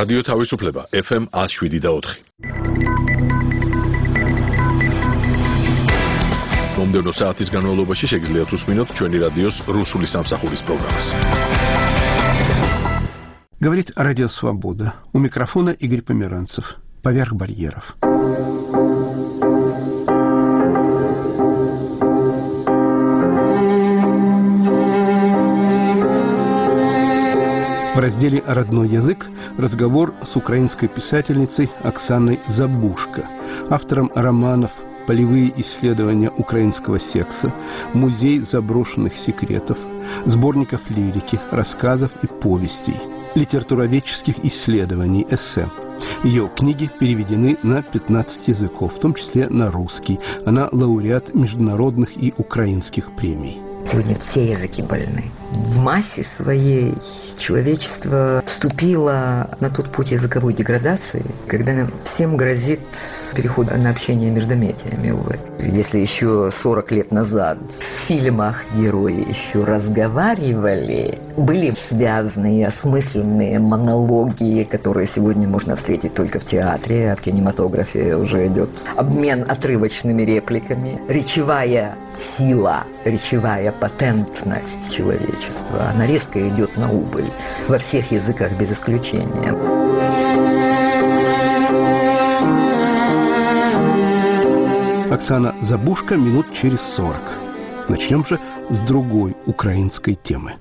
რადიო თავისუფლება FM 107.4. მომდევნო საათის განმავლობაში შეგიძლიათ უსმინოთ ჩვენი რადიოს რუსული სამსახურის პროგრამას. Говорит Радио Свобода. У микрофона Игорь Померанцев. Поверх барьеров. В разделе «Родной язык» разговор с украинской писательницей Оксаной Забушко, автором романов «Полевые исследования украинского секса», «Музей заброшенных секретов», сборников лирики, рассказов и повестей, литературоведческих исследований, эссе. Ее книги переведены на 15 языков, в том числе на русский. Она лауреат международных и украинских премий. Сегодня все языки больны. В массе своей человечество вступило на тот путь языковой деградации, когда нам всем грозит переход на общение между медиами, увы. Если еще 40 лет назад в фильмах герои еще разговаривали, были связанные, осмысленные монологи, которые сегодня можно встретить только в театре, а в кинематографе уже идет обмен отрывочными репликами. Речевая сила, речевая патентность человечества, она резко идет на убыль во всех языках без исключения. Оксана Забушко минут через 40. Начнем же с другой украинской темы.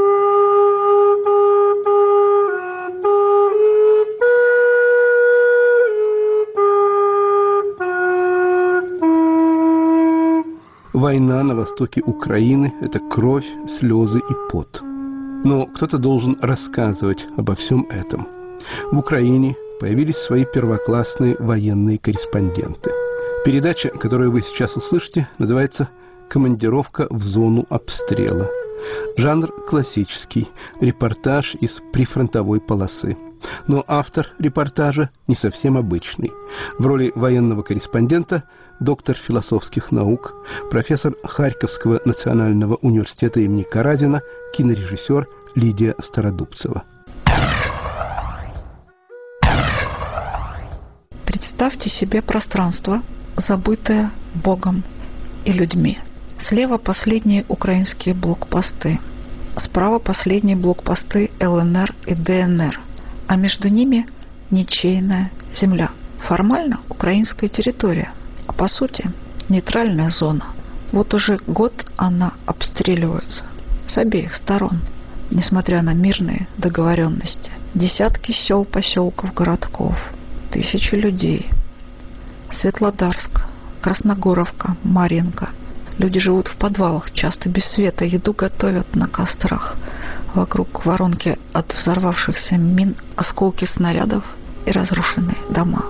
Война на востоке Украины – это кровь, слезы и пот. Но кто-то должен рассказывать обо всем этом. В Украине появились свои первоклассные военные корреспонденты. Передача, которую вы сейчас услышите, называется «Командировка в зону обстрела». Жанр классический, репортаж из прифронтовой полосы. Но автор репортажа не совсем обычный. В роли военного корреспондента доктор философских наук, профессор Харьковского национального университета имени Каразина, кинорежиссер Лидия Стародубцева. Представьте себе пространство, забытое Богом и людьми. Слева последние украинские блокпосты, справа последние блокпосты ЛНР и ДНР, а между ними ничейная земля. Формально украинская территория, а по сути нейтральная зона. Вот уже год она обстреливается с обеих сторон, несмотря на мирные договоренности. Десятки сел, поселков, городков, тысячи людей. Светлодарск, Красногоровка, Марьинка. Люди живут в подвалах, часто без света, еду готовят на кострах. Вокруг воронки от взорвавшихся мин, осколки снарядов и разрушенные дома.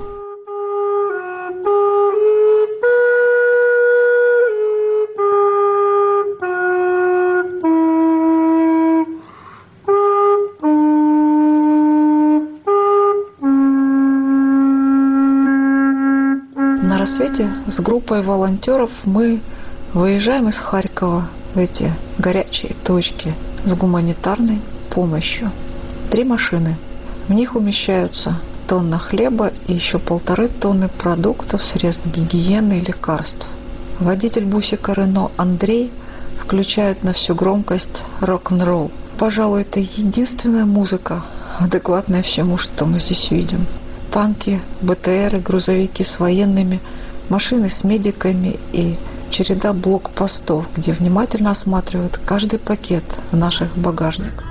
На рассвете с группой волонтеров мы выезжаем из Харькова в эти горячие точки с гуманитарной помощью. 3 машины. В них умещаются тонна хлеба и еще 1,5 тонны продуктов, средств гигиены и лекарств. Водитель бусика Рено Андрей включает на всю громкость рок-н-ролл. Пожалуй, это единственная музыка, адекватная всему, что мы здесь видим. Танки, БТРы, грузовики с военными, машины с медиками и череда блокпостов, где внимательно осматривают каждый пакет в наших багажниках.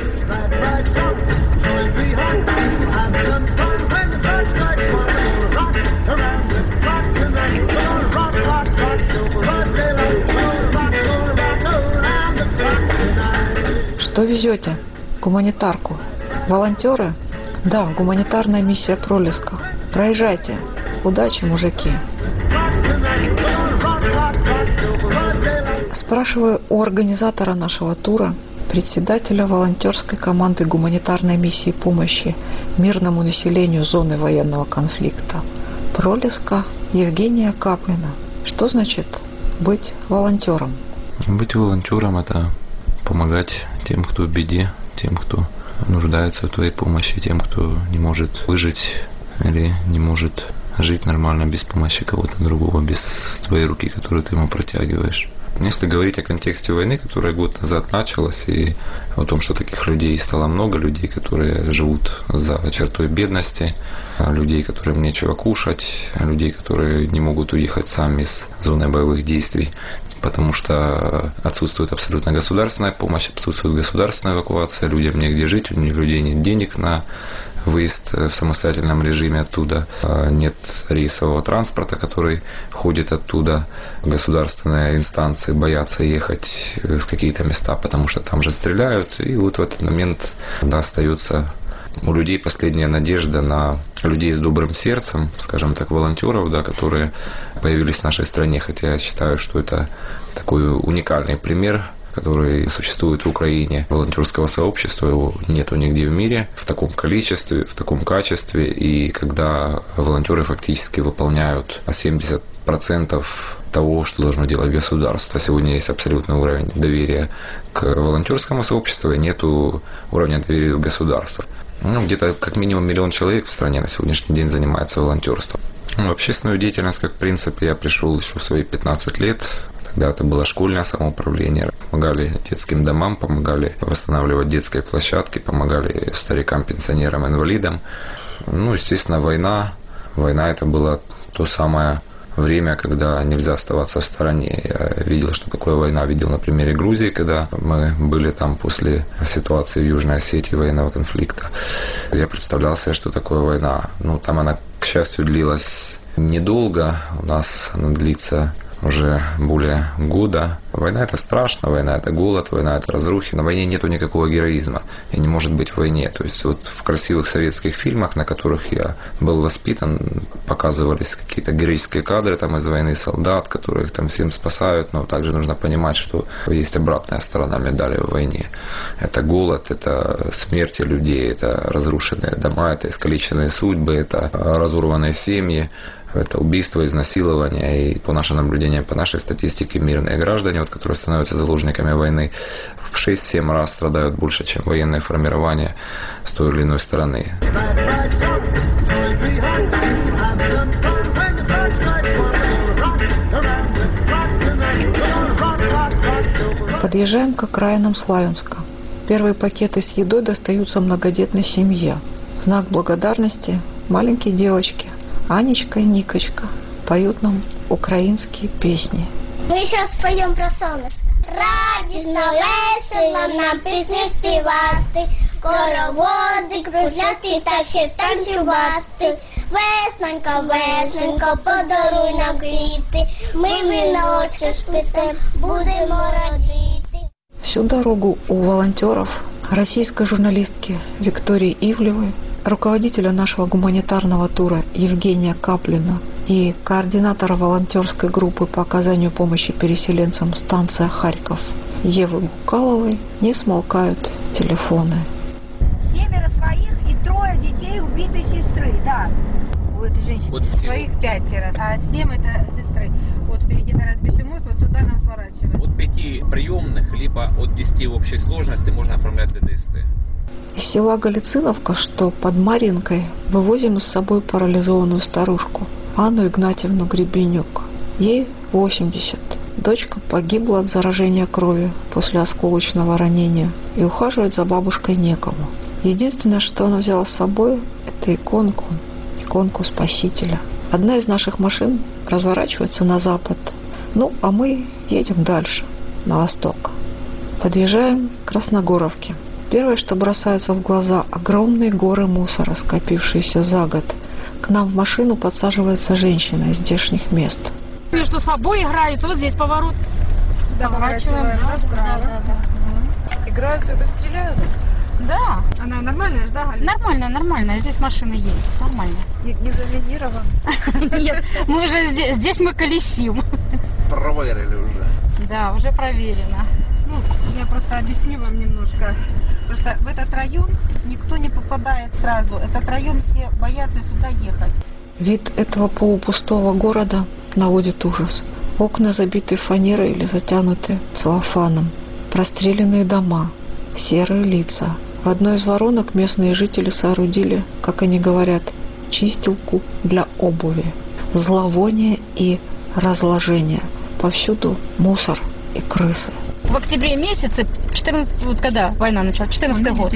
Что везете? Гуманитарку. Волонтеры? Да, гуманитарная миссия «Пролеска». Проезжайте. Удачи, мужики. Спрашиваю у организатора нашего тура, председателя волонтерской команды гуманитарной миссии помощи мирному населению зоны военного конфликта «Пролеска» Евгения Каплина. Что значит быть волонтером? Быть волонтером – это помогать тем, кто в беде, тем, кто нуждаются в твоей помощи, тем, кто не может выжить или не может жить нормально без помощи кого-то другого, без твоей руки, которую ты ему протягиваешь. Если говорить о контексте войны, которая год назад началась, и о том, что таких людей стало много, людей, которые живут за чертой бедности, людей, которым нечего кушать, людей, которые не могут уехать сами из зоны боевых действий, потому что отсутствует абсолютно государственная помощь, отсутствует государственная эвакуация, людям негде жить, у людей нет денег на выезд в самостоятельном режиме оттуда, нет рейсового транспорта, который ходит оттуда. Государственные инстанции боятся ехать в какие-то места, потому что там же стреляют, и вот в этот момент остается у людей последняя надежда на людей с добрым сердцем, скажем так, волонтеров, которые появились в нашей стране, хотя я считаю, что это такой уникальный пример, который существует в Украине, волонтерского сообщества, его нету нигде в мире в таком количестве, в таком качестве, и когда волонтеры фактически выполняют 70% того, что должно делать государство. Сегодня есть абсолютный уровень доверия к волонтерскому сообществу, и нету уровня доверия к государству. Где-то как минимум 1 миллион человек в стране на сегодняшний день занимается волонтерством. В общественную деятельность, как в принципе, я пришел еще в свои 15 лет. Тогда это было школьное самоуправление. Помогали детским домам, помогали восстанавливать детские площадки, помогали старикам, пенсионерам, инвалидам. Естественно, война. Война это было то самое время, когда нельзя оставаться в стороне. Я видел, что такое война. Видел на примере Грузии, когда мы были там после ситуации в Южной Осетии, военного конфликта. Я представлял себе, что такое война. Там она, к счастью, длилась недолго. У нас она длится уже более года. Война это страшно, война это голод, война это разрухи. На войне нету никакого героизма и не может быть в войне. То есть вот в красивых советских фильмах, на которых я был воспитан, показывались какие-то героические кадры там из войны, солдат, которых там всем спасают. Но также нужно понимать, что есть обратная сторона медали в войне. Это голод, это смерти людей, это разрушенные дома, это искалеченные судьбы, это разорванные семьи. Это убийство, изнасилование, и по нашим наблюдениям, по нашей статистике, мирные граждане, которые становятся заложниками войны, в 6-7 раз страдают больше, чем военные формирования с той или иной стороны. Подъезжаем к окраинам Славянска. Первые пакеты с едой достаются многодетной семье. В знак благодарности маленькие девочки Анечка и Никочка поют нам украинские песни. Мы сейчас споем про сонечко. Радісно, весело нам пісні співати, хороводи кружляти та ще танцювати. Весненько, весненько, подаруй нам квіти, ми віночки сплетем, будемо радіти. Всю дорогу у волонтеров, российской журналистки Виктории Ивлевой, руководителя нашего гуманитарного тура Евгения Каплина и координатора волонтерской группы по оказанию помощи переселенцам станция Харьков Евы Гукаловой не смолкают телефоны. 7 своих и 3 детей убитой сестры, да. У этой женщины вот своих 5, а 7 это сестры. Вот впереди на разбитый мост, вот сюда нам сворачивать. От 5 приемных, либо от 10 в общей сложности можно оформлять ДДСТ. Из села Галициновка, что под Маринкой, вывозим с собой парализованную старушку Анну Игнатьевну Гребенюк. Ей 80. Дочка погибла от заражения крови после осколочного ранения, и ухаживать за бабушкой некому. Единственное, что она взяла с собой, это иконку Спасителя. Одна из наших машин разворачивается на запад, а мы едем дальше, на восток. Подъезжаем к Красногоровке. Первое, что бросается в глаза, огромные горы мусора, скопившиеся за год. К нам в машину подсаживается женщина из здешних мест. Между собой играют, вот здесь поворот. Поворачиваем. Да. Играют, все это стреляют? Да. Она нормальная, да, Галя? Нормально. Здесь машины есть, нормально. Не заминирован? Нет, мы уже здесь мы колесим. Проверили уже. Да, уже проверено. Я просто объясню вам немножко. Просто в этот район никто не попадает сразу. Этот район все боятся сюда ехать. Вид этого полупустого города наводит ужас. Окна забиты фанерой или затянуты целлофаном. Простреленные дома, серые лица, В одной из воронок местные жители соорудили, как они говорят, чистилку для обуви. Зловоние и разложение. Повсюду мусор и крысы. В октябре месяце, 14, вот когда война началась, 14 год.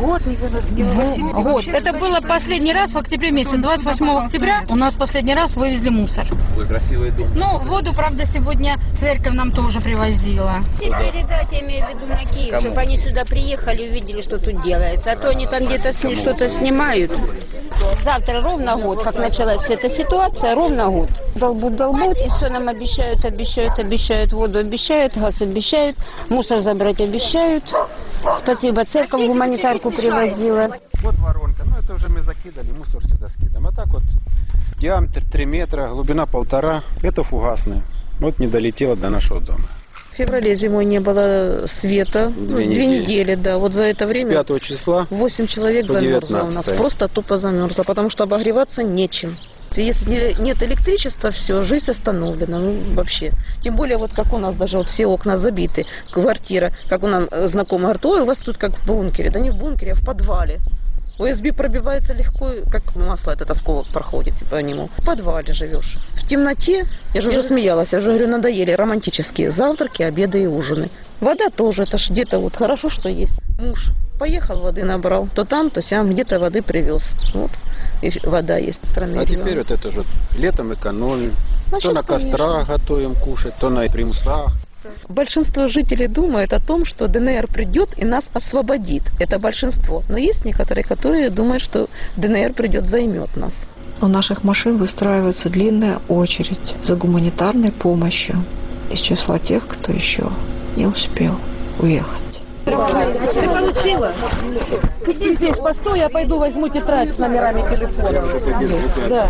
Год. Это было последний раз в октябре месяце, 28 октября у нас последний раз вывезли мусор. Ой, красивый дом. Ну, воду, правда, сегодня церковь нам тоже привозила. Передать, я имею в виду на Киев, чтобы они сюда приехали и увидели, что тут делается. А то они там где-то что-то снимают. Завтра ровно год, как началась вся эта ситуация, ровно год. Долбут, и все нам обещают, воду обещают, газ обещают, мусор забрать обещают. Спасибо, церковь гуманитарку привозила. Вот воронка, ну это уже мы закидали, мусор сюда скидываем. А так вот диаметр 3 метра, глубина 1,5, это фугасное. Вот не долетело до нашего дома. В феврале зимой не было света, 2 недели, да. Вот за это время с 5 числа 8 человек замерзло у нас, просто тупо замерзло, потому что обогреваться нечем. Если нет электричества, все, жизнь остановлена, ну вообще. Тем более, вот как у нас даже вот все окна забиты, квартира, как у нас знакомый говорит, ой, у вас тут как в бункере, да не в бункере, а в подвале. ОСБ пробивается легко, как масло этот осколок проходит по нему. В подвале живешь. В темноте, я же уже смеялась, я же говорю, надоели романтические завтраки, обеды и ужины. Вода тоже, это ж где-то вот хорошо, что есть. Муж поехал, воды набрал, то там, то сям, где-то воды привез. Вот, и вода есть. А теперь вот это же летом экономим. То на кострах готовим кушать, то на примусах. Большинство жителей думает о том, что ДНР придет и нас освободит. Это большинство. Но есть некоторые, которые думают, что ДНР придет, займет нас. У наших машин выстраивается длинная очередь за гуманитарной помощью из числа тех, кто еще не успел уехать. Ты получила? Иди здесь, постой, я пойду возьму тетрадь с номерами телефона. Да.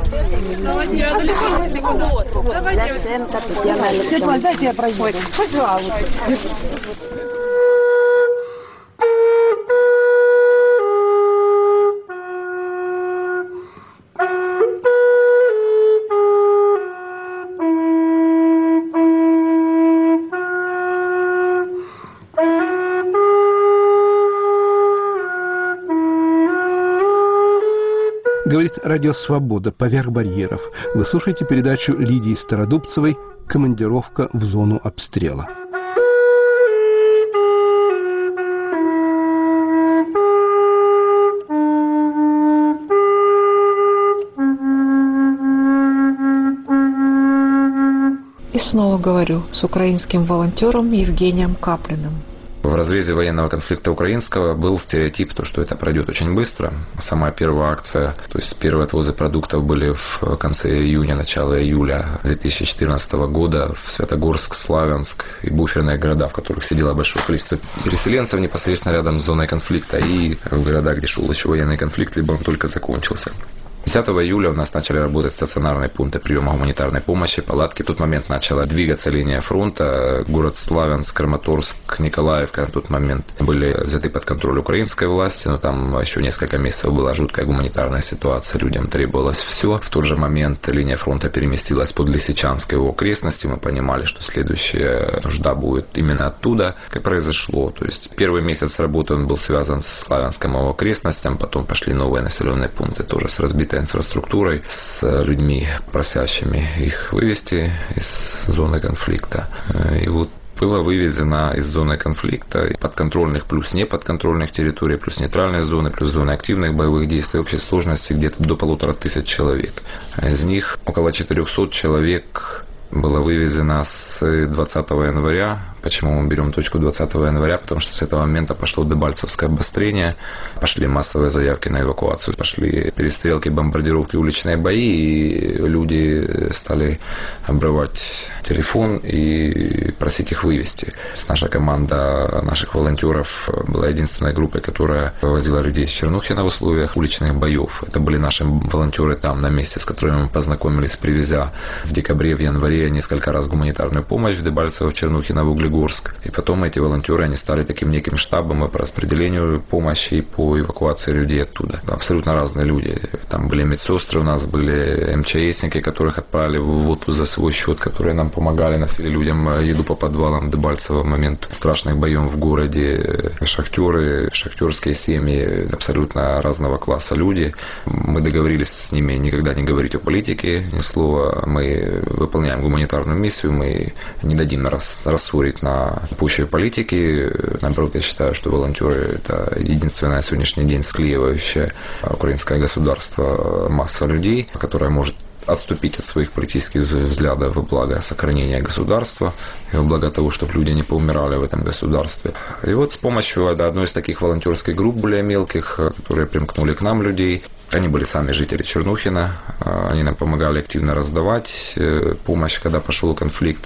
Давайте. Дайте я пройду. Пожалуйста. Говорит Радио Свобода «Поверх барьеров». Вы слушаете передачу Лидии Стародубцевой «Командировка в зону обстрела». И снова говорю с украинским волонтером Евгением Каплиным. В разрезе военного конфликта украинского был стереотип, что это пройдет очень быстро. Сама первая акция, то есть первые отвозы продуктов были в конце июня, начало июля 2014 года в Святогорск, Славянск и буферные города, в которых сидело большое количество переселенцев непосредственно рядом с зоной конфликта, и в города, где шел еще военный конфликт, либо он только закончился. 10 июля у нас начали работать стационарные пункты приема гуманитарной помощи, палатки. В тот момент начала двигаться линия фронта. Город Славянск, Краматорск, Николаевка на тот момент были взяты под контроль украинской власти, но там еще несколько месяцев была жуткая гуманитарная ситуация, людям требовалось все. В тот же момент линия фронта переместилась под Лисичанск и его окрестности. Мы понимали, что следующая нужда будет именно оттуда, как произошло. То есть первый месяц работы он был связан с Славянском и его окрестностям, потом пошли новые населенные пункты тоже с разбитой инфраструктурой, с людьми, просящими их вывести из зоны конфликта. И вот было вывезено из зоны конфликта подконтрольных плюс неподконтрольных территорий, плюс нейтральной зоны, плюс зоны активных боевых действий, общей сложности где-то до 1500 человек. Из них около 400 человек было вывезено с 20 января. Почему мы берем точку 20 января? Потому что с этого момента пошло дебальцевское обострение, пошли массовые заявки на эвакуацию, пошли перестрелки, бомбардировки, уличные бои, и люди стали обрывать телефон и просить их вывести. Наша команда наших волонтеров была единственной группой, которая вывозила людей из Чернухина в условиях уличных боев. Это были наши волонтеры там на месте, с которыми мы познакомились, привезя в декабре, в январе несколько раз гуманитарную помощь в Дебальцево, в Чернухино, в Углегорск. Углегорск. И потом эти волонтеры, они стали таким неким штабом по распределению помощи и по эвакуации людей оттуда. Абсолютно разные люди. Там были медсестры у нас, были МЧСники, которых отправили в отпуск за свой счет, которые нам помогали, носили людям еду по подвалам Дебальцево в момент страшных боев в городе. Шахтеры, шахтерские семьи, абсолютно разного класса люди. Мы договорились с ними никогда не говорить о политике, ни слова. Мы выполняем гуманитарную миссию, мы не дадим рассорить на почве политики. Наоборот, я считаю, что волонтеры – это единственное на сегодняшний день склеивающее украинское государство масса людей, которая может отступить от своих политических взглядов во благо сохранения государства, и во благо того, чтобы люди не поумирали в этом государстве. И вот с помощью одной из таких волонтерских групп более мелких, которые примкнули к нам людей, они были сами жители Чернухина, они нам помогали активно раздавать помощь, когда пошел конфликт,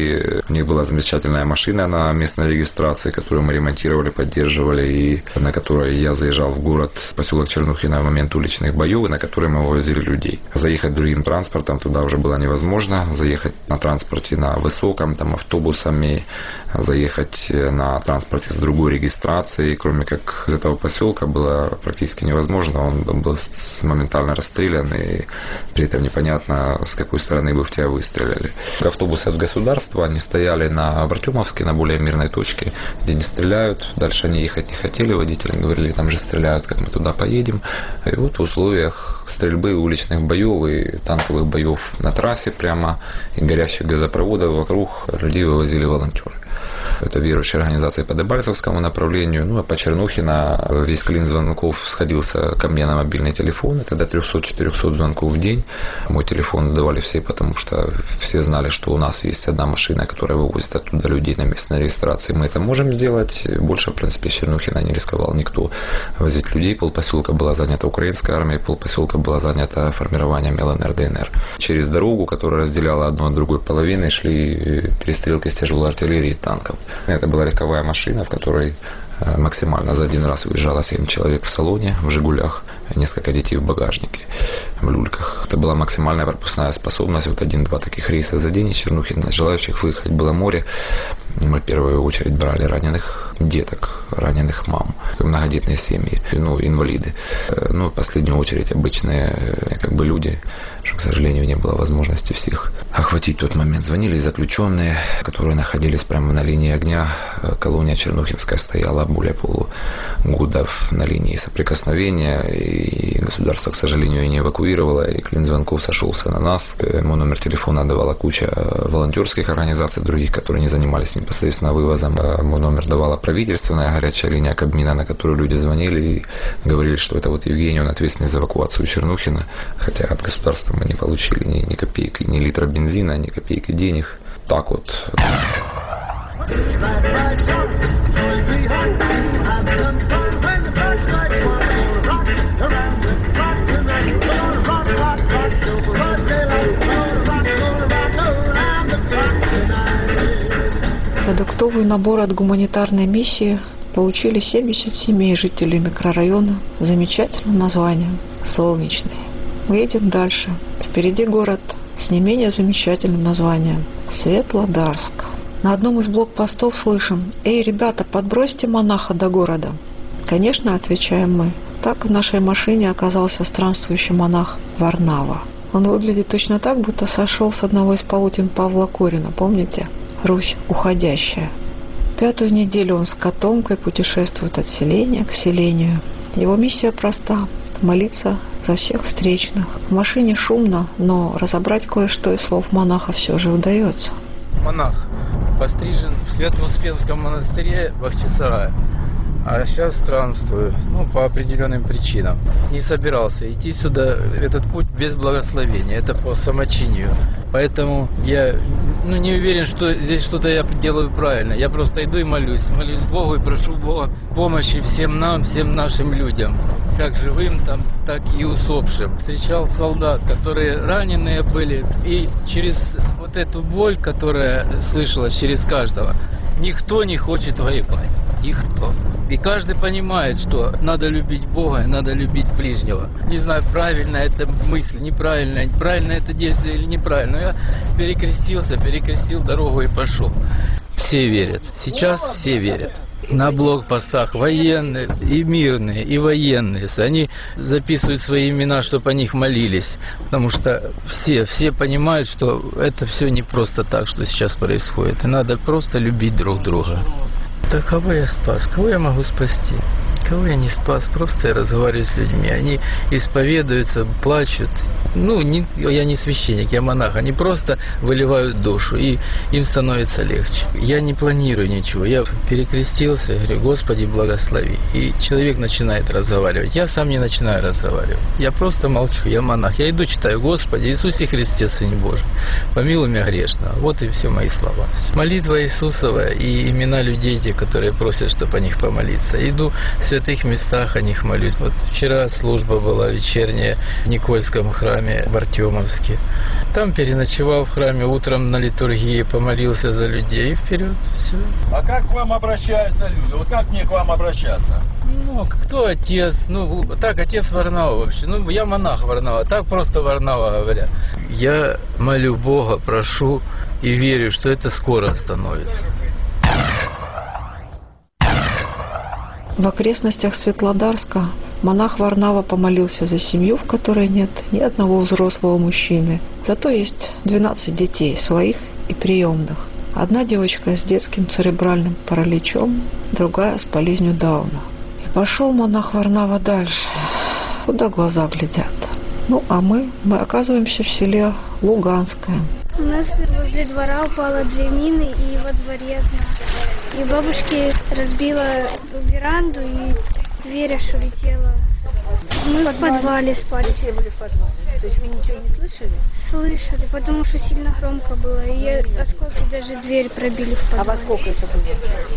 и у них была замечательная машина на местной регистрации, которую мы ремонтировали, поддерживали, и на которой я заезжал в город, поселок Чернухина в момент уличных боев, и на которой мы вывозили людей. Заехать другим транспортом туда уже было невозможно, заехать на транспорте на высоком, там автобусами, заехать на транспорте с другой регистрацией, кроме как из этого поселка было практически невозможно, он был моментально расстрелян, и при этом непонятно, с какой стороны бы в тебя выстрелили. Автобусы от государства, они стояли на Артемовске, на более мирной точке, где не стреляют. Дальше они ехать не хотели, водители говорили, там же стреляют, как мы туда поедем. И вот в условиях стрельбы, уличных боев и танковых боев на трассе прямо, и горящих газопроводов вокруг, людей вывозили волонтеры. Это верующие организации по Дебальцевскому направлению. Ну, а по Чернухина весь клин звонков сходился ко мне на мобильный телефон. Это до 300-400 звонков в день. Мой телефон давали все, потому что все знали, что у нас есть одна машина, которая вывозит оттуда людей на местной регистрации. Мы это можем сделать. Больше, в принципе, Чернухина не рисковал никто возить людей. Полпоселка была занята украинской армией, полпоселка была занята формированием ЛНР, ДНР. Через дорогу, которая разделяла одну от другой половины, шли перестрелки с тяжелой артиллерии и танков. Это была легковая машина, в которой максимально за один раз выезжало 7 человек в салоне, в «Жигулях», несколько детей в багажнике, в люльках. Это была максимальная пропускная способность. Вот 1-2 таких рейса за день из Чернухина. Желающих выехать было море. Мы в первую очередь брали раненых деток, раненых мам, многодетные семьи, инвалиды. В последнюю очередь обычные люди, что, к сожалению, не было возможности всех охватить в тот момент. Звонили заключенные, которые находились прямо на линии огня. Колония Чернухинская стояла более полугода на линии соприкосновения, и государство, к сожалению, не эвакуировало, и клин звонков сошелся на нас. Мой номер телефона давала куча волонтерских организаций, других, которые не занимались непосредственно вывозом. Мой номер давала правительственная горячая линия Кабмина, на которую люди звонили и говорили, что это вот Евгений, он ответственный за эвакуацию Чернухина, хотя от государства мы не получили ни копейки, ни литра бензина, ни копейки денег. Так вот. Продуктовый набор от гуманитарной миссии получили 70 семей жителей микрорайона с замечательным названием «Солнечный». Мы едем дальше. Впереди город с не менее замечательным названием Светлодарск. На одном из блокпостов слышим: «Эй, ребята, подбросьте монаха до города». «Конечно», — отвечаем мы. Так в нашей машине оказался странствующий монах Варнава. Он выглядит точно так, будто сошел с одного из полотен Павла Корина. Помните? «Русь уходящая». 5-ю неделю он с котомкой путешествует от селения к селению. Его миссия проста – молиться за всех встречных. В машине шумно, но разобрать кое-что из слов монаха все же удается. Монах пострижен в Свято-Успенском монастыре в Бахчисарае. А сейчас странствую, по определенным причинам. Не собирался идти сюда, этот путь без благословения, это по самочинию. Поэтому я не уверен, что здесь что-то я делаю правильно. Я просто иду и молюсь Богу и прошу Бога помощи всем нам, всем нашим людям. Как живым там, так и усопшим. Встречал солдат, которые раненые были, и через вот эту боль, которая слышалась через каждого, никто не хочет воевать. Никто. И каждый понимает, что надо любить Бога, надо любить ближнего. Не знаю, правильно это мысль, неправильно, правильно это действие или неправильно. Но я перекрестил дорогу и пошел. все верят. Сейчас все верят. На блокпостах военные, и мирные, и военные. Они записывают свои имена, чтобы о них молились. Потому что все понимают, что это все не просто так, что сейчас происходит. И надо просто любить друг друга. Так кого я спас? Кого я могу спасти? Кого я не спас? Просто я разговариваю с людьми. Они исповедуются, плачут. Я не священник, я монах. Они просто выливают душу, и им становится легче. Я не планирую ничего. Я перекрестился, говорю: Господи, благослови. И человек начинает разговаривать. Я сам не начинаю разговаривать. Я просто молчу, я монах. Я иду, читаю: Господи, Иисусе Христе, Сын Божий, помилуй меня грешного. Вот и все мои слова. Молитва Иисусова и имена людей, те, которые просят, чтобы о них помолиться. Иду в святых местах, о них молюсь. Вот вчера служба была вечерняя в Никольском храме, в Артемовске. Там переночевал в храме, утром на литургии помолился за людей, и вперед, все. А как к вам обращаются люди? Вот как мне к вам обращаться? Кто отец? Так, отец Варнава вообще. Я монах Варнава, так просто Варнава говорят. Я молю Бога, прошу и верю, что это скоро остановится. В окрестностях Светлодарска монах Варнава помолился за семью, в которой нет ни одного взрослого мужчины. Зато есть 12 детей, своих и приемных. Одна девочка с детским церебральным параличом, другая с болезнью Дауна. И пошел монах Варнава дальше, куда глаза глядят. А мы оказываемся в селе Луганское. У нас возле двора упало 2 мины, и во дворе одна. И бабушке разбила веранду, и дверь аж улетела. Мы в подвале спали. Все были в подвале. То есть вы ничего не слышали? Слышали, потому что сильно громко было. И осколки даже дверь пробили в подвале. А во сколько это было?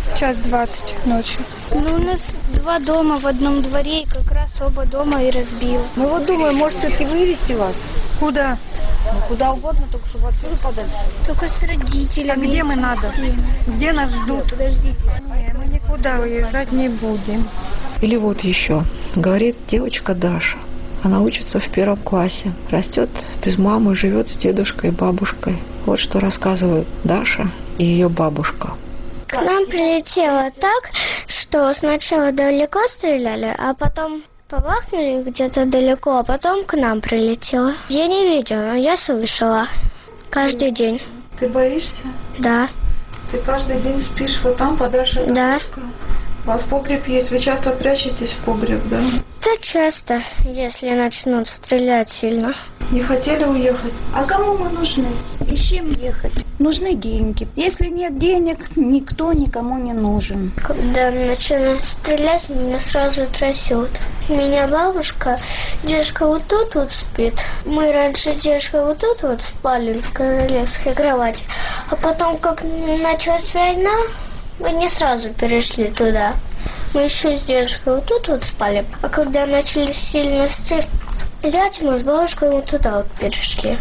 1:20 ночи. У нас 2 дома в одном дворе, и как раз оба дома и разбило. Мы вот думаем, может, все-таки вывести вас? Куда? Куда угодно, только чтобы отсюда подальше. Только с родителями. А где мы надо? Где нас ждут? Подождите. Нет, мы никуда уезжать не будем. Или вот еще. Говорит девочка Даша. Она учится в 1 классе. Растет без мамы, живет с дедушкой и бабушкой. Вот что рассказывают Даша и ее бабушка. К нам прилетело так, что сначала далеко стреляли, а потом побахнули где-то далеко, а потом к нам прилетело. Я не видела, но я слышала. Каждый день. Ты боишься? Да. Ты каждый день спишь вот там подальше от бабушки? У вас погреб есть, вы часто прячетесь в погреб, да? Да часто, если начнут стрелять сильно. Не хотели уехать? А кому мы нужны? И с чем ехать? Нужны деньги. Если нет денег, никто никому не нужен. Когда начинают стрелять, меня сразу трясет. Меня бабушка, дедушка вот тут вот спит. Мы раньше дедушка вот тут вот спали в королевской кровати. А потом, как началась война, мы не сразу перешли туда. Мы еще с дедушкой вот тут вот спали. А когда начали сильно стрелять, мы с бабушкой вот туда вот перешли.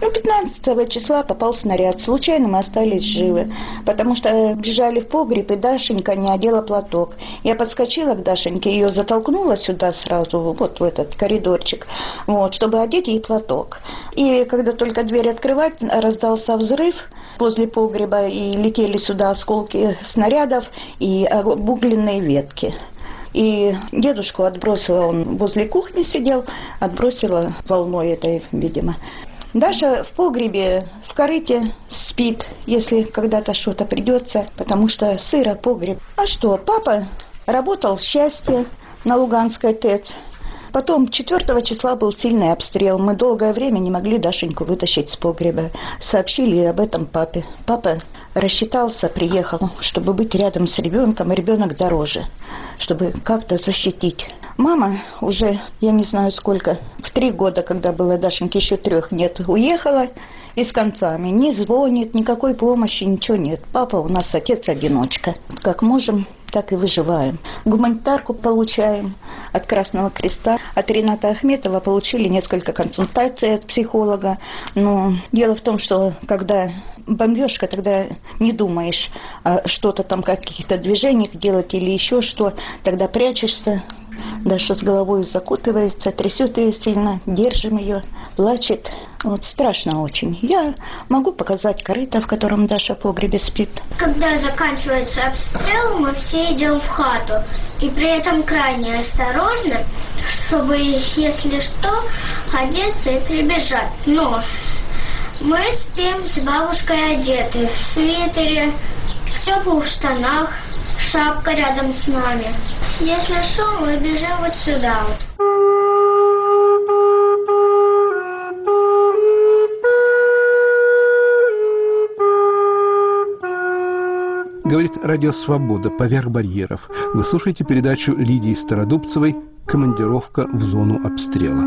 15 числа попал снаряд. Случайно мы остались живы, потому что бежали в погреб, и Дашенька не одела платок. Я подскочила к Дашеньке, ее затолкнула сюда сразу, вот в этот коридорчик, чтобы одеть ей платок. И когда только дверь открывать, раздался взрыв возле погреба, и летели сюда осколки снарядов и обугленные ветки. И дедушку отбросила, он возле кухни сидел, отбросила волной этой, видимо. Даша в погребе, в корыте спит, если когда-то что-то придется, потому что сыро погреб. А что, папа работал в «Счастье» на Луганской ТЭЦ. Потом 4 числа был сильный обстрел. Мы долгое время не могли Дашеньку вытащить с погреба. Сообщили об этом папе. Папа рассчитался, приехал, чтобы быть рядом с ребенком, и ребенок дороже, чтобы как-то защитить. Мама уже, я не знаю сколько, в 3 года, когда было Дашеньке еще 3 нет, уехала и с концами. Не звонит, никакой помощи, ничего нет. Папа у нас отец-одиночка. Как можем, так и выживаем. Гуманитарку получаем от Красного Креста. От Рената Ахметова получили несколько консультаций от психолога. Но дело в том, что когда бомбежка, тогда не думаешь, что-то там, каких-то движений делать или еще что. Тогда прячешься. Даша с головой закутывается, трясет ее сильно, держим ее, плачет. Вот страшно очень. Я могу показать корыто, в котором Даша в погребе спит. Когда заканчивается обстрел, мы все идем в хату. И при этом крайне осторожно, чтобы, если что, одеться и прибежать. Но мы спим с бабушкой одеты в свитере, в теплых штанах, шапка рядом с нами. Если что, мы бежим вот сюда вот. Говорит Радио Свобода «Поверх барьеров». Вы слушаете передачу Лидии Стародубцевой «Командировка в зону обстрела».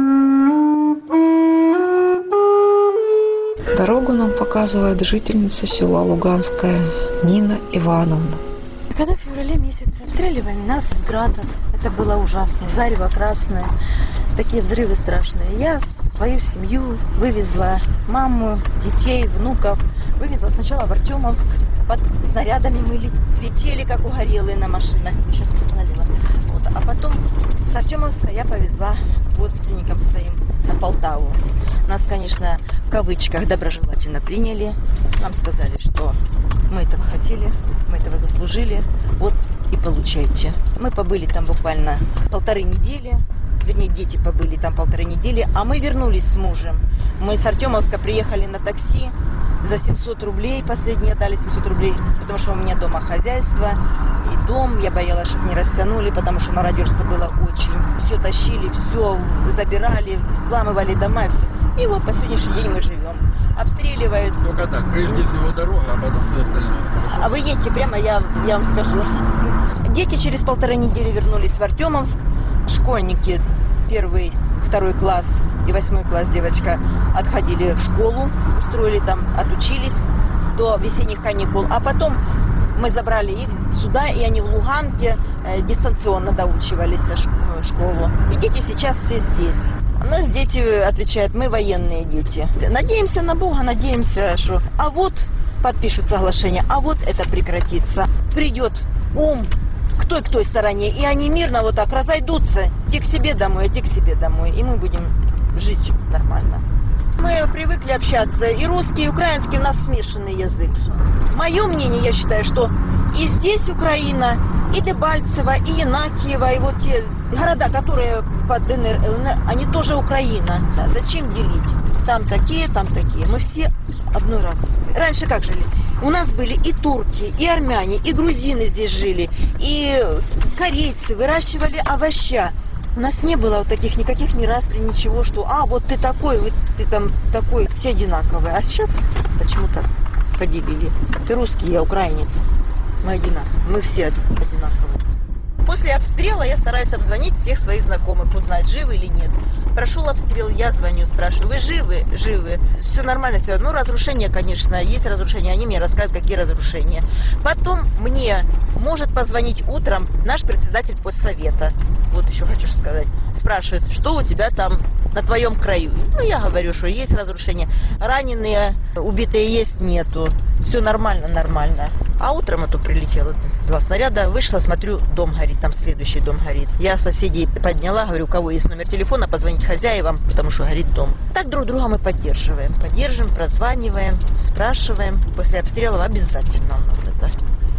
Дорогу нам показывает жительница села Луганская Нина Ивановна. Когда в феврале месяце обстреливали нас с градов, это было ужасно. Зарево красное, такие взрывы страшные. Я свою семью вывезла, маму, детей, внуков, вывезла сначала в Артемовск. Под снарядами мы летели, как угорелые на машинах. Сейчас налила. Вот. А потом с Артемовска я повезла родственникам своим на Полтаву. Нас, конечно, в кавычках доброжелательно приняли. Нам сказали, что мы этого хотели, мы этого заслужили. Вот и получайте. Мы побыли там буквально 1,5 недели. Вернее, дети побыли там 1,5 недели. А мы вернулись с мужем. Мы с Артемовска приехали на такси. За 700 рублей, последние дали 700 рублей, потому что у меня дома хозяйство и дом. Я боялась, чтобы не растянули, потому что мародерство было очень. Все тащили, все забирали, взламывали дома, все. И вот по сегодняшний день мы живем. Обстреливают. Только так, прежде всего дорога, а потом все остальное. Хорошо? А вы едете прямо, я вам скажу. Дети через 1,5 недели вернулись в Артемовск. Школьники 1, 2 класс и 8 класс девочка отходили в школу, устроили там, отучились до весенних каникул. А потом мы забрали их сюда, и они в Луганке дистанционно доучивались школу. И дети сейчас все здесь. У нас дети отвечают, мы военные дети. Надеемся на Бога, надеемся, что... А вот подпишут соглашение, а вот это прекратится. Придет ум к той стороне, и они мирно вот так разойдутся. Те к себе домой, а те к себе домой. И мы будем жить нормально. Мы привыкли общаться, и русский, и украинский у нас смешанный язык. Мое мнение, я считаю, что и здесь Украина, и Дебальцево, и Янакиево, и вот те города, которые под ДНР, ЛНР, они тоже Украина. Зачем делить? Там такие, там такие. Мы все одной расы. Раньше как жили? У нас были и турки, и армяне, и грузины здесь жили, и корейцы выращивали овоща. У нас не было вот таких никаких ни распри, ничего, что вот ты такой, вот ты там такой, все одинаковые. А сейчас почему-то поделили. Ты русский, я украинец. Мы одинаковые, мы все одинаковые. После обстрела я стараюсь обзвонить всех своих знакомых, узнать, живы или нет. Прошел обстрел, я звоню, спрашиваю, вы живы? Живы. Все нормально, все. Ну, разрушения, конечно, есть разрушения, они мне рассказывают, какие разрушения. Потом мне может позвонить утром наш председатель постсовета. Вот еще хочу сказать. Спрашивает, что у тебя там на твоем краю? Ну, я говорю, что есть разрушения. Раненые, убитые есть, нету. Все нормально, нормально. А утром это прилетело 2 снаряда. Вышла, смотрю, дом горит, там следующий дом горит. Я соседей подняла, говорю, у кого есть номер телефона, позвонить хозяевам, потому что горит дом. Так друг друга мы поддерживаем. Поддерживаем, прозваниваем, спрашиваем. После обстрелов обязательно у нас это.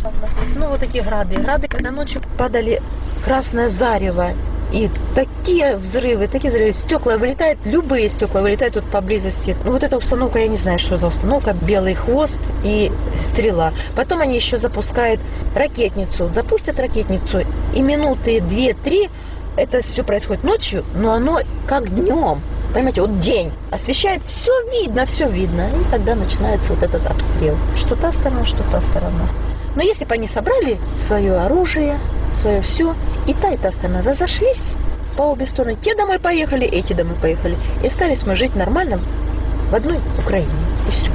Ну, вот такие грады. Грады, когда ночью падали, красное зарево. И такие взрывы, стекла вылетают, любые стекла вылетают тут поблизости. Ну, вот эта установка, я не знаю, что за установка, белый хвост и стрела. Потом они еще запускают ракетницу, запустят ракетницу, и минуты 2-3, это все происходит ночью, но оно как днем. Понимаете, вот день освещает, все видно, и тогда начинается вот этот обстрел. Что та сторона, что та сторона. Но если бы они собрали свое оружие, свое все, и та сторона разошлись по обе стороны. Те домой поехали, эти домой поехали. И остались мы жить нормально в одной Украине. И все.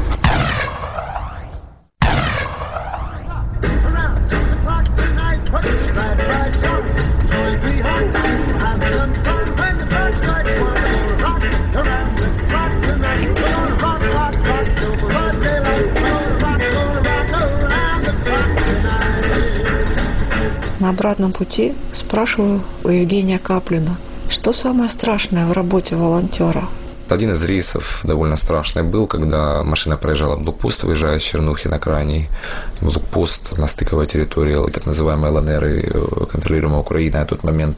На обратном пути спрашиваю у Евгения Каплина, что самое страшное в работе волонтера? Один из рейсов довольно страшный был, когда машина проезжала блокпост, выезжая из Чернухи на крайний блокпост на стыковой территории, так называемой ЛНР, и контролируемой Украиной на тот момент.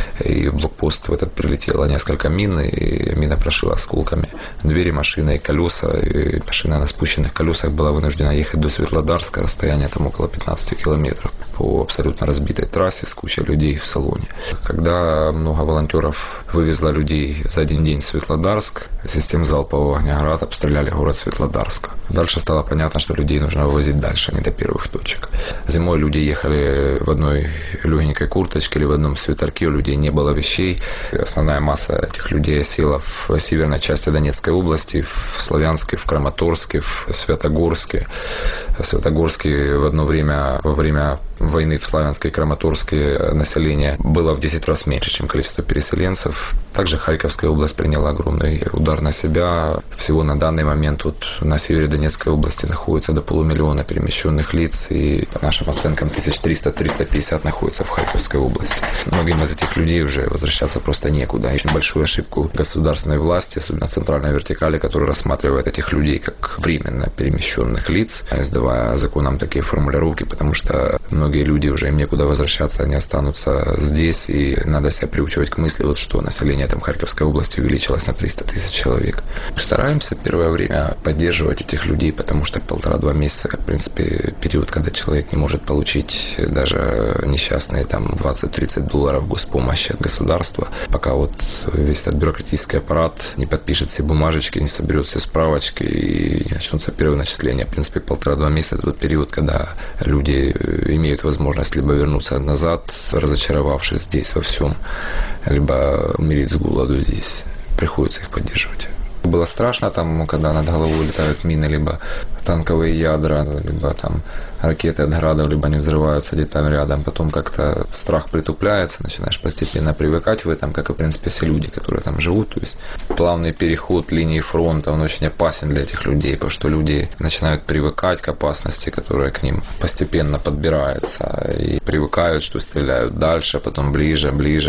И в блокпост в этот прилетело несколько мин, и мина прошила осколками двери машины и колеса. И машина на спущенных колесах была вынуждена ехать до Светлодарска, расстояние там около 15 километров по абсолютно разбитой трассе с кучей людей в салоне. Когда много волонтеров вывезло людей за один день в Светлодарск, системы залпового огня «Град» обстреляли город Светлодарск. Дальше стало понятно, что людей нужно вывозить дальше, а не до первых точек. Зимой люди ехали в одной легенькой курточке или в одном свитерке, у людей не было вещей. Основная масса этих людей осела в северной части Донецкой области, в Славянске, в Краматорске, в Святогорске. В Святогорске во время войны в Славянске и Краматорске население было в 10 раз меньше, чем количество переселенцев. Также Харьковская область приняла огромный удар на себя. Всего на данный момент тут на севере Донецкой области находится до 500 000 перемещенных лиц, и по нашим оценкам 1300-350 находится в Харьковской области. Многим из этих людей уже возвращаться просто некуда. Очень большую ошибку государственной власти, особенно центральной вертикали, которая рассматривает этих людей как временно перемещенных лиц, издавая законом такие формулировки, потому что многие люди уже им некуда возвращаться, они останутся здесь, и надо себя приучивать к мысли, вот, что население там Харьковской области увеличилось на 300 000 человек. Стараемся первое время поддерживать этих людей, потому что 1,5-2 месяца, в принципе, период, когда человек не может получить даже несчастные там $20-30 госпомощи от государства, пока вот весь этот бюрократический аппарат не подпишет все бумажечки, не соберет все справочки и начнутся первые начисления. В принципе, 1,5-2 месяца — это тот период, когда люди имеют возможность либо вернуться назад, разочаровавшись здесь во всем, либо умереть с голоду здесь. Приходится их поддерживать. Было страшно, там, когда над головой летают мины, либо танковые ядра, либо там ракеты от градов, либо они взрываются где-то там рядом. Потом как-то страх притупляется, начинаешь постепенно привыкать в этом, как и, в принципе, все люди, которые там живут. То есть плавный переход линии фронта, он очень опасен для этих людей, потому что люди начинают привыкать к опасности, которая к ним постепенно подбирается. И привыкают, что стреляют дальше, потом ближе,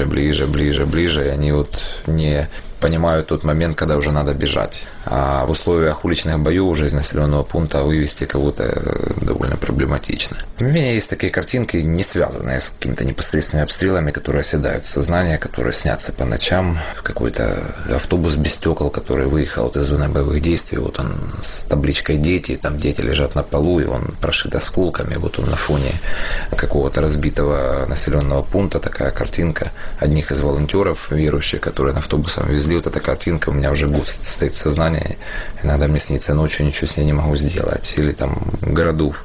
и они вот не понимают тот момент, когда уже надо бежать. А в условиях уличных боев уже из населенного пункта вывести кого-то довольно проблематично. У меня есть такие картинки, не связанные с какими-то непосредственными обстрелами, которые оседают в сознание, которые снятся по ночам. Какой-то автобус без стекол, который выехал из зоны боевых действий, вот он с табличкой «Дети», там дети лежат на полу, и он прошит осколками, вот он на фоне какого-то разбитого населенного пункта, такая картинка одних из волонтеров, верующих, которые на автобусом везли. Вот эта картинка у меня уже год стоит в сознании. Иногда мне снится ночью, ничего с ней не могу сделать. Или там городов,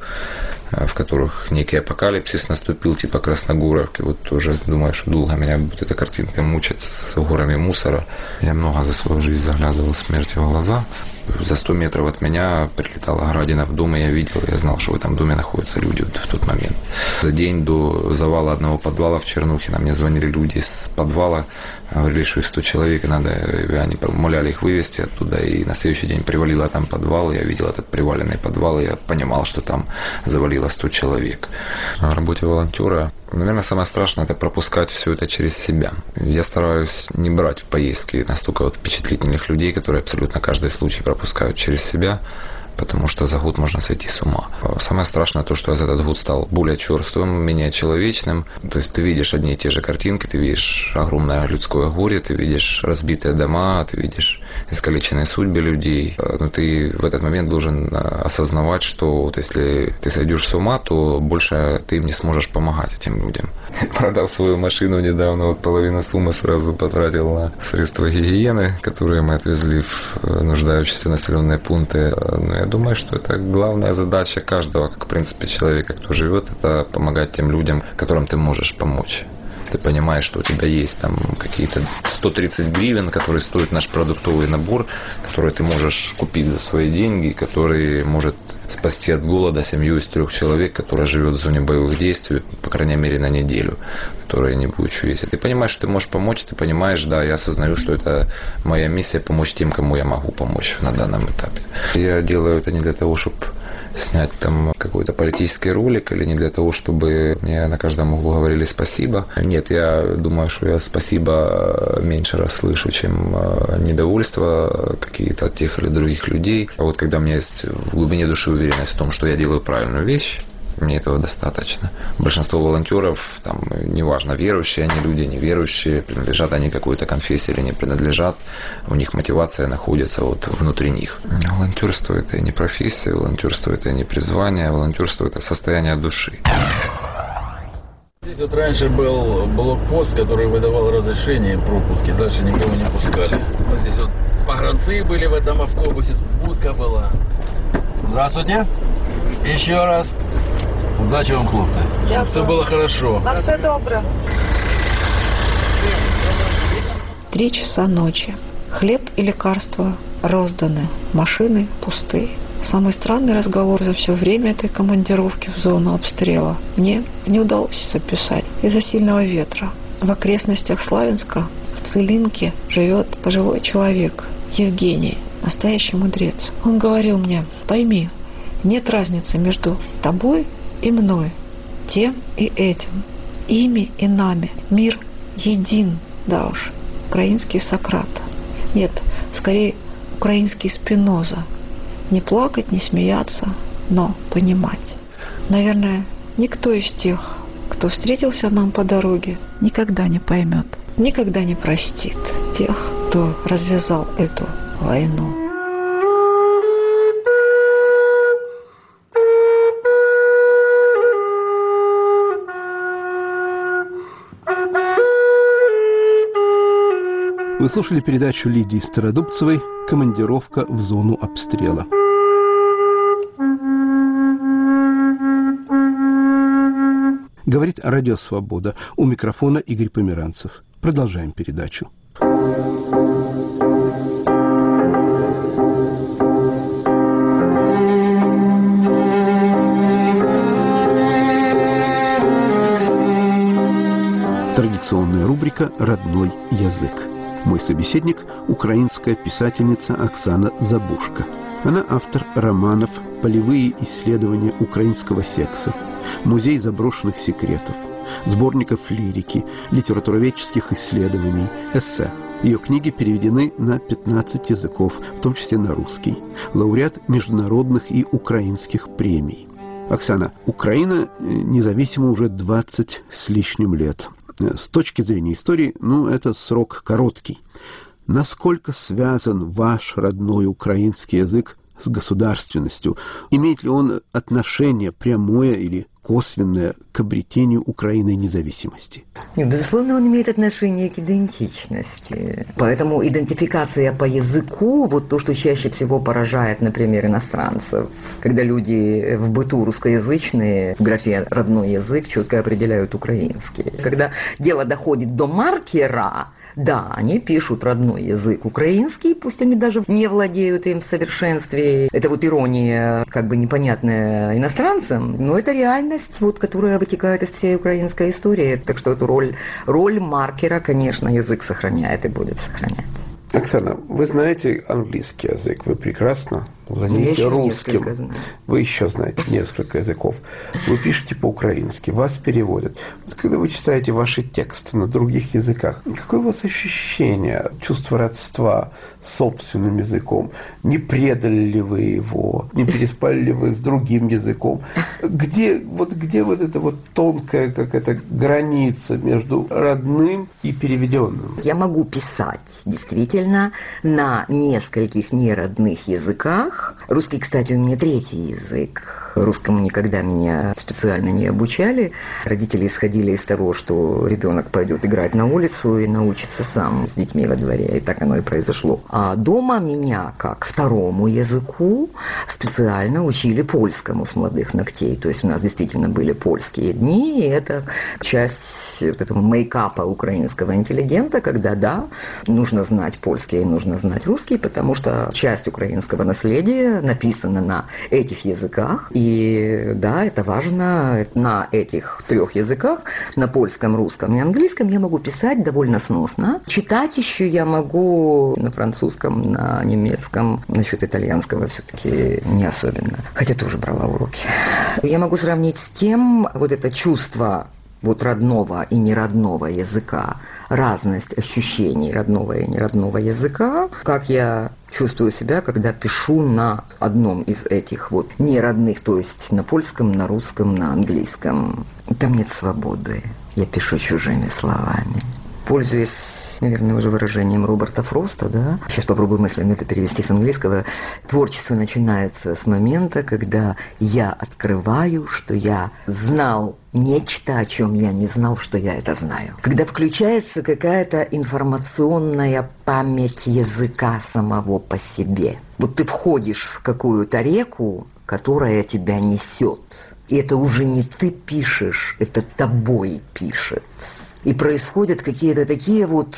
в которых некий апокалипсис наступил, типа Красногоровки. Вот тоже думаю, что долго меня будет эта картинка мучать с горами мусора. Я много за свою жизнь заглядывал смерти в глаза. За 100 метров от меня прилетала градина в дом, и я видел, я знал, что в этом доме находятся люди вот в тот момент. За день до завала одного подвала в Чернухино мне звонили люди из подвала, говорили, что их 100 человек, и они умоляли их вывести оттуда, и на следующий день привалило там подвал, я видел этот приваленный подвал, и я понимал, что там завалило 100 человек. В работе волонтера, наверное, самое страшное — это пропускать все это через себя. Я стараюсь не брать в поездки настолько вот впечатлительных людей, которые абсолютно каждый случай пропускают через себя, потому что за год можно сойти с ума. Самое страшное то, что я за этот год стал более черствым, менее человечным. То есть ты видишь одни и те же картинки, ты видишь огромное людское горе, ты видишь разбитые дома, ты видишь искалеченные судьбы людей. Но ты в этот момент должен осознавать, что вот если ты сойдешь с ума, то больше ты им не сможешь помогать этим людям. Продав свою машину недавно, вот половину суммы сразу потратил на средства гигиены, которые мы отвезли в нуждающиеся населенные пункты. Но я думаю, что это главная задача каждого, как в принципе человека, кто живет, это помогать тем людям, которым ты можешь помочь. Ты понимаешь, что у тебя есть там какие-то 130 гривен, которые стоит наш продуктовый набор, который ты можешь купить за свои деньги, который может спасти от голода семью из 3 человек, которая живет в зоне боевых действий, по крайней мере, на неделю, которая не будет еще есть. И ты понимаешь, что ты можешь помочь, ты понимаешь, да, я осознаю, что это моя миссия — помочь тем, кому я могу помочь на данном этапе. Я делаю это не для того, чтобы снять там какой-то политический ролик, или не для того, чтобы мне на каждом углу говорили спасибо. Нет, нет, я думаю, что я спасибо меньше раз слышу, чем недовольство какие-то от тех или других людей. А вот когда у меня есть в глубине души уверенность в том, что я делаю правильную вещь, мне этого достаточно. Большинство волонтеров, там, неважно, верующие они люди, неверующие, принадлежат они какой-то конфессии или не принадлежат, у них мотивация находится вот внутри них. Волонтерство – это не профессия, волонтерство – это не призвание, волонтерство – это состояние души. Здесь вот раньше был блокпост, который выдавал разрешение, пропуски, дальше никого не пускали. Вот здесь вот погранцы были в этом автобусе, будка была. Здравствуйте. Еще раз. Удачи вам, хлопцы. Чтобы все было хорошо. На все добре. 3 часа ночи. Хлеб и лекарства розданы. Машины пусты. Самый странный разговор за все время этой командировки в зону обстрела мне не удалось записать из-за сильного ветра. В окрестностях Славянска, в Целинке, живет пожилой человек, Евгений, настоящий мудрец. Он говорил мне: пойми, нет разницы между тобой и мной, тем и этим, ими и нами. Мир един, да уж, украинский Сократ. Нет, скорее, украинский Спиноза. Не плакать, не смеяться, но понимать. Наверное, никто из тех, кто встретился нам по дороге, никогда не поймет, никогда не простит тех, кто развязал эту войну. Вы слушали передачу Лидии Стародубцевой «Командировка в зону обстрела». Говорит Радио Свобода. У микрофона Игорь Померанцев. Продолжаем передачу. Традиционная рубрика «Родной язык». Мой собеседник – украинская писательница Оксана Забушка. Она автор романов «Полевые исследования украинского секса», «Музей заброшенных секретов», сборников лирики, литературоведческих исследований, эссе. Ее книги переведены на 15 языков, в том числе на русский. Лауреат международных и украинских премий. Оксана, Украина независима уже 20 с лишним лет. С точки зрения истории, это срок короткий. Насколько связан ваш родной украинский язык с государственностью? Имеет ли он отношение прямое или косвенное к обретению Украины независимости? Безусловно, он имеет отношение к идентичности. Поэтому идентификация по языку, вот то, что чаще всего поражает, например, иностранцев, когда люди в быту русскоязычные в графе «родной язык» четко определяют украинский. Когда дело доходит до маркера, да, они пишут родной язык украинский, пусть они даже не владеют им в совершенстве. Это вот ирония, как бы непонятная иностранцам, но это реальность, вот, которая вытекает из всей украинской истории. Так что эту роль маркера, конечно, язык сохраняет и будет сохранять. Оксана, вы знаете английский язык, вы прекрасно владеете русским. Вы еще знаете несколько языков. Вы пишете по-украински, вас переводят. Вот когда вы читаете ваши тексты на других языках, какое у вас ощущение, чувство родства с собственным языком? Не предали ли вы его? Не переспали ли вы с другим языком? Где вот эта вот тонкая какая-то граница между родным и переведенным? Я могу писать действительно на нескольких неродных языках. Русский, кстати, у меня третий язык. Русскому никогда меня специально не обучали. Родители исходили из того, что ребенок пойдет играть на улицу и научится сам с детьми во дворе. И так оно и произошло. А дома меня, как второму языку, специально учили польскому с молодых ногтей. То есть у нас действительно были польские дни. И это часть вот этого мейкапа украинского интеллигента, когда, да, нужно знать польский и нужно знать русский, потому что часть украинского наследия написана на этих языках. И да, это важно. На этих трех языках, на польском, русском и английском, я могу писать довольно сносно. Читать еще я могу на французском, на немецком. Насчет итальянского все-таки не особенно. Хотя тоже брала уроки. Я могу сравнить с тем, вот это чувство вот родного и неродного языка, разность ощущений родного и неродного языка, как я чувствую себя, когда пишу на одном из этих вот неродных, то есть на польском, на русском, на английском. Там нет свободы. Я пишу чужими словами. Пользуясь, наверное, уже выражением Роберта Фроста, да, сейчас попробую мысленно это перевести с английского, творчество начинается с момента, когда я открываю, что я знал нечто, о чем я не знал, что я это знаю. Когда включается какая-то информационная память языка самого по себе. Вот ты входишь в какую-то реку, которая тебя несет. И это уже не ты пишешь, это тобой пишет. И происходят какие-то такие вот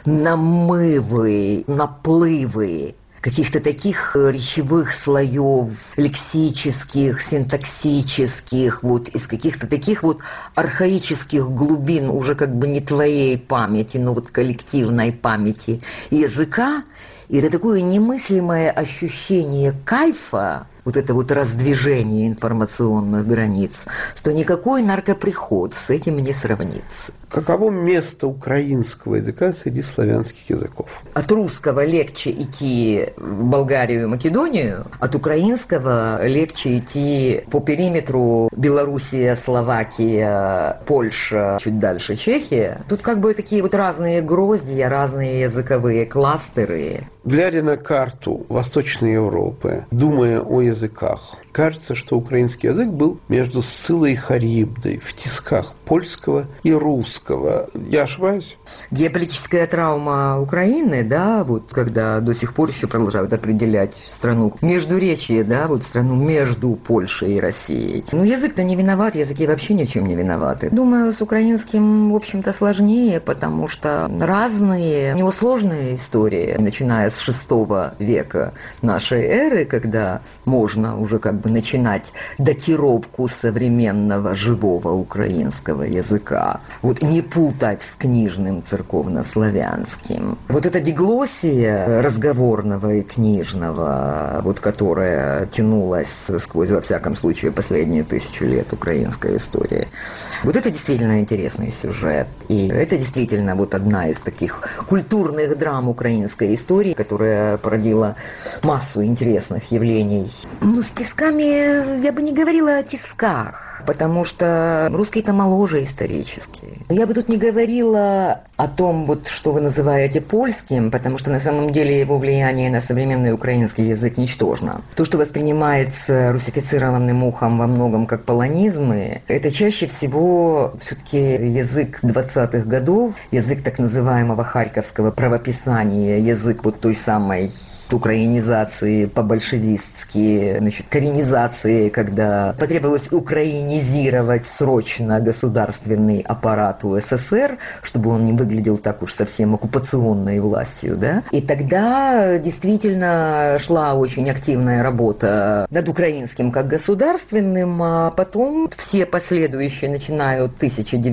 намывы, наплывы каких-то таких речевых слоев, лексических, синтаксических, вот из каких-то таких вот архаических глубин уже как бы не твоей памяти, но вот коллективной памяти языка. И это такое немыслимое ощущение кайфа, вот это вот раздвижение информационных границ, что никакой наркоприход с этим не сравнится. Каково место украинского языка среди славянских языков? От русского легче идти в Болгарию и Македонию, от украинского легче идти по периметру Белоруссия, Словакия, Польша, чуть дальше Чехия. Тут как бы такие вот разные гроздья, разные языковые кластеры. Глядя на карту Восточной Европы, думая о языках, кажется, что украинский язык был между Сциллой и Харибдой, в тисках польского и русского. Я ошибаюсь? Геополитическая травма Украины, да, вот когда до сих пор еще продолжают определять страну междуречье, да, вот страну между Польшей и Россией. Ну, язык-то не виноват, языки вообще ни в чем не виноваты. Думаю, с украинским, в общем-то, сложнее, потому что разные, у него сложная история, начиная с VI века нашей эры, когда можно уже как бы начинать датировку современного живого украинского языка. Вот не путать с книжным церковнославянским. Вот эта диглоссия разговорного и книжного, вот которая тянулась сквозь, во всяком случае, последние 1000 лет украинской истории. Вот это действительно интересный сюжет. И это действительно вот одна из таких культурных драм украинской истории, которая породила массу интересных явлений. Ну, с тисками я бы не говорила о тисках, потому что русский-то моложе исторически. Я бы тут не говорила о том, вот, что вы называете польским, потому что на самом деле его влияние на современный украинский язык ничтожно. То, что воспринимается русифицированным ухом во многом как полонизмы, это чаще всего все-таки язык 20-х годов, язык так называемого харьковского правописания, язык вот той самой украинизации по-большевистски, значит, коренизации, когда потребовалось украинизировать срочно государственный аппарат УССР, чтобы он не выглядел так уж совсем оккупационной властью, да. И тогда действительно шла очень активная работа над украинским как государственным, а потом все последующие, начиная от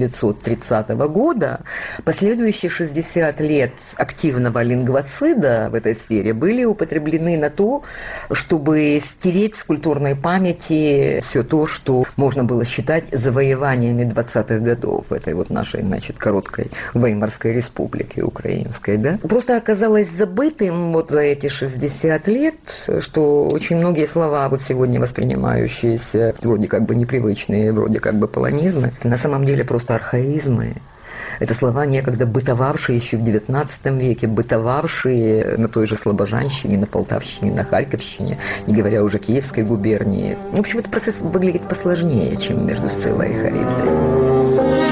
1930 года, последующие 60 лет активного лингвоцида в этой сфере были употреблены на то, чтобы стереть с культурной памяти все то, что можно было считать завоеваниями 20-х годов этой вот нашей, значит, короткой Веймарской республики украинской, да. Просто оказалось забытым вот за эти 60 лет, что очень многие слова, вот сегодня воспринимающиеся вроде как бы непривычные, вроде как бы полонизмы, на самом деле просто архаизмы. Это слова, некогда бытовавшие еще в XIX веке, бытовавшие на той же Слобожанщине, на Полтавщине, на Харьковщине, не говоря уже о Киевской губернии. В общем, этот процесс выглядит посложнее, чем между Сциллой и Харибдой.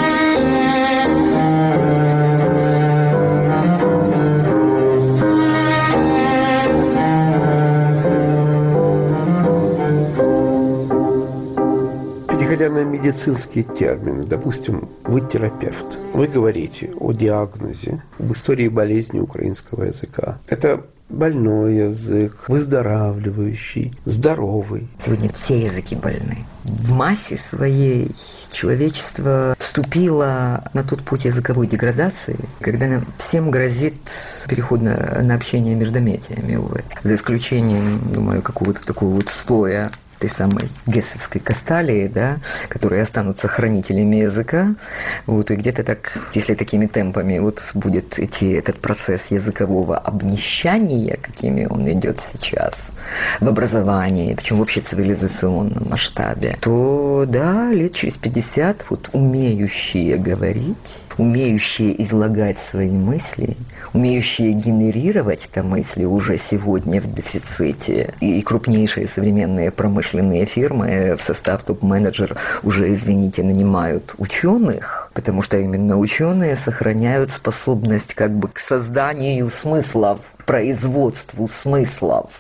Переходя на медицинские термины, допустим, вы терапевт, вы говорите о диагнозе, об истории болезни украинского языка. Это больной язык, выздоравливающий, здоровый. Сегодня все языки больны. В массе своей человечество вступило на тот путь языковой деградации, когда нам всем грозит переход на общение междометиями, увы. За исключением, думаю, какого-то такого вот слоя той самой гессовской касталии, да, которые останутся хранителями языка. Вот, и где-то так, если такими темпами вот будет идти этот процесс языкового обнищания, какими он идет сейчас в образовании, причем в общецивилизационном масштабе, то да, лет через 50 вот умеющие говорить, умеющие излагать свои мысли, умеющие генерировать это мысли уже сегодня в дефиците. И крупнейшие современные промышленные фирмы в состав топ-менеджер уже, извините, нанимают ученых, потому что именно ученые сохраняют способность как бы к созданию смыслов, производству смыслов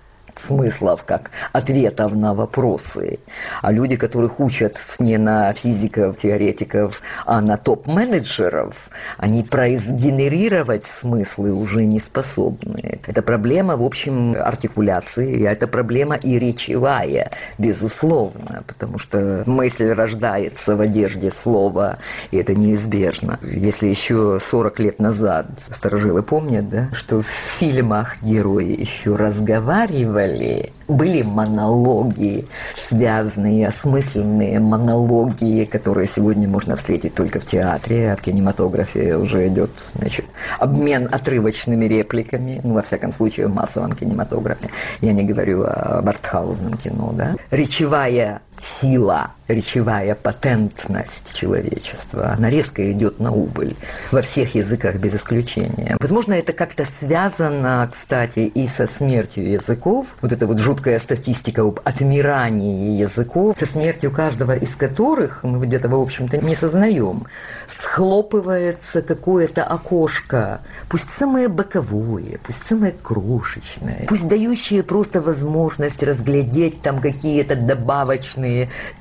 как ответов на вопросы. А люди, которых учат не на физиков, теоретиков, а на топ-менеджеров, они генерировать смыслы уже не способны. Это проблема, в общем, артикуляции, это проблема и речевая, безусловно, потому что мысль рождается в одежде слова, и это неизбежно. Если еще 40 лет назад старожилы помнят, да, что в фильмах герои еще разговаривали, были монологи, связанные, осмысленные монологи, которые сегодня можно встретить только в театре, а в кинематографе уже идет, значит, обмен отрывочными репликами, ну, во всяком случае, в массовом кинематографе. Я не говорю об артхаусном кино, да. Речевая сила, речевая патентность человечества, она резко идет на убыль во всех языках без исключения. Возможно, это как-то связано, кстати, и со смертью языков. Вот эта вот жуткая статистика об отмирании языков, со смертью каждого из которых, мы где-то, в общем-то, не сознаем, схлопывается какое-то окошко, пусть самое боковое, пусть самое крошечное, пусть дающее просто возможность разглядеть там какие-то добавочные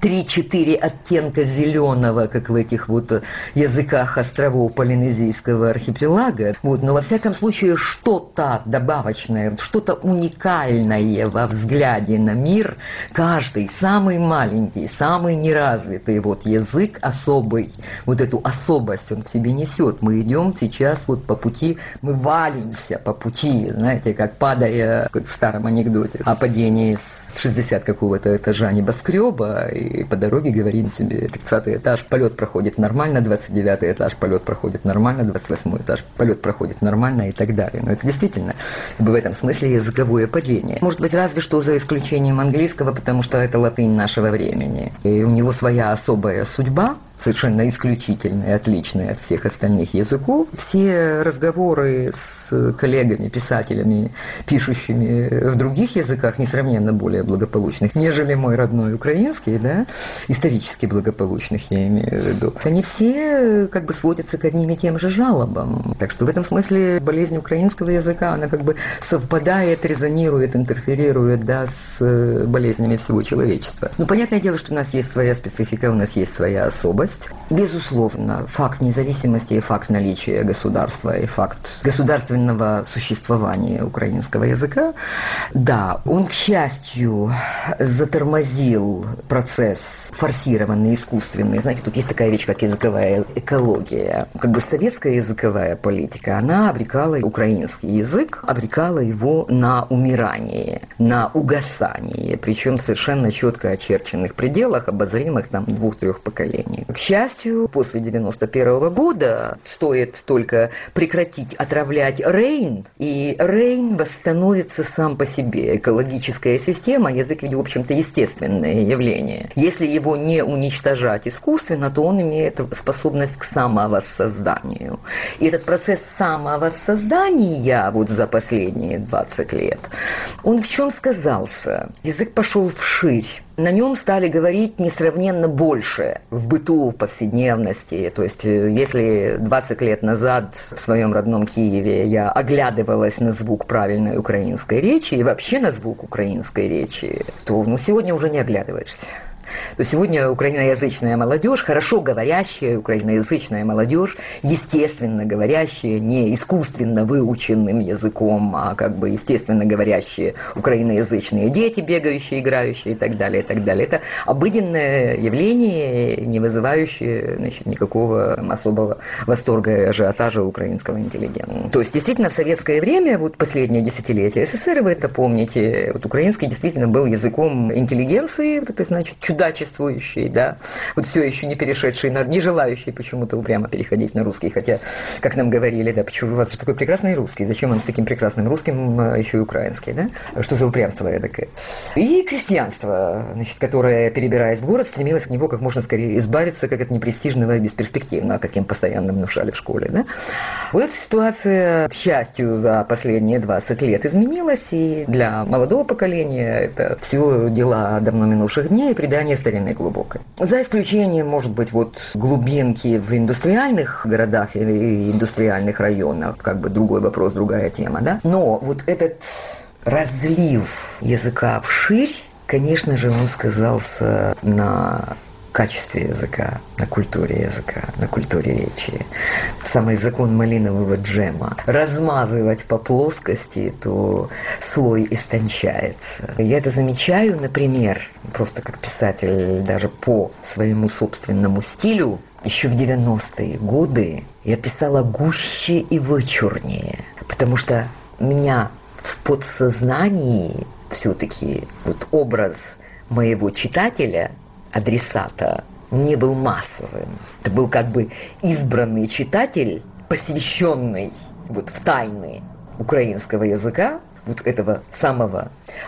3-4 оттенка зеленого, как в этих вот языках островов Полинезийского архипелага. Вот, но во всяком случае что-то добавочное, что-то уникальное во взгляде на мир, каждый самый маленький, самый неразвитый вот язык особый, вот эту особость он в себе несет. Мы идем сейчас вот по пути, мы валимся по пути, знаете, как падая, как в старом анекдоте, о падении с 60 какого-то этажа небоскреба, и по дороге говорим себе, 30-й этаж, полет проходит нормально, 29-й этаж, полет проходит нормально, 28-й этаж, полет проходит нормально и так далее. Но это действительно в этом смысле языковое падение. Может быть, разве что за исключением английского, потому что это латынь нашего времени. И у него своя особая судьба, совершенно исключительная, отличная от всех остальных языков. Все разговоры с коллегами, писателями, пишущими в других языках, несравненно более благополучных, нежели мой родной украинский, да, исторически благополучных, я имею в виду, они все как бы сводятся к одним и тем же жалобам. Так что в этом смысле болезнь украинского языка, она как бы совпадает, резонирует, интерферирует, да, с болезнями всего человечества. Ну, понятное дело, что у нас есть своя специфика, у нас есть своя особость. Безусловно, факт независимости и факт наличия государства, и факт государственного существования украинского языка, да, он, к счастью, затормозил процесс форсированный, искусственный. Знаете, тут есть такая вещь, как языковая экология. Как бы советская языковая политика, она обрекала украинский язык, обрекала его на умирание, на угасание, причем в совершенно четко очерченных пределах, обозримых там 2-3 поколений. К счастью, после 91 года стоит только прекратить отравлять Рейн, и Рейн восстановится сам по себе. Экологическая система, язык ведь, в общем-то, естественное явление. Если его не уничтожать искусственно, то он имеет способность к самовоссозданию. И этот процесс самовоссоздания вот за последние 20 лет, он в чем сказался? Язык пошел вширь. На нем стали говорить несравненно больше в быту, в повседневности. То есть, если 20 лет назад в своем родном Киеве я оглядывалась на звук правильной украинской речи и вообще на звук украинской речи, то сегодня уже не оглядываешься. То сегодня украиноязычная молодежь, хорошо говорящая украиноязычная молодежь, естественно говорящая, не искусственно выученным языком, а как бы естественно говорящие украиноязычные дети, бегающие, играющие и так далее, и так далее. Это обыденное явление, не вызывающее, значит, никакого особого восторга и ажиотажа украинского интеллигента. То есть действительно в советское время, вот последнее десятилетие СССР, вы это помните, вот украинский действительно был языком интеллигенции, вот это значит чудачествующий, да, вот все еще не перешедший, не желающий почему-то упрямо переходить на русский, хотя, как нам говорили, да, почему у вас же такой прекрасный русский, зачем он с таким прекрасным русским еще и украинский, да, что за упрямство эдакое. И крестьянство, значит, которое, перебираясь в город, стремилось к него как можно скорее избавиться, как от непрестижного и бесперспективного, как им постоянно внушали в школе, да. Вот эта ситуация, к счастью, за последние 20 лет изменилась, и для молодого поколения это все дела давно минувших дней и предание старины глубокой. За исключением, может быть, вот глубинки в индустриальных городах и индустриальных районах, как бы другой вопрос, другая тема, да. Но вот этот разлив языка вширь, конечно же, он сказался на качестве языка, на культуре языка, на культуре речи. Самый закон малинового джема. Размазывать по плоскости, то слой истончается. Я это замечаю, например, просто как писатель, даже по своему собственному стилю. Еще в 90-е годы я писала гуще и вычурнее, потому что меня в подсознании все-таки вот образ моего читателя, адресата, не был массовым. Это был как бы избранный читатель, посвященный вот в тайны украинского языка, вот этого самого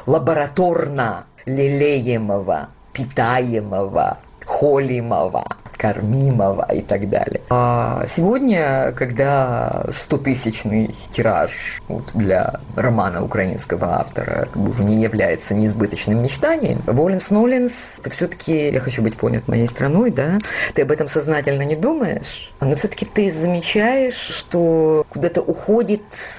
лабораторно лелеемого, питаемого, холимого, кормимого и так далее. А сегодня, когда 100-тысячный тираж вот, для романа украинского автора как бы уже не является неизбыточным мечтанием, воленс-ноленс, это все-таки, я хочу быть понят моей страной, да, ты об этом сознательно не думаешь, но все-таки ты замечаешь, что куда-то уходит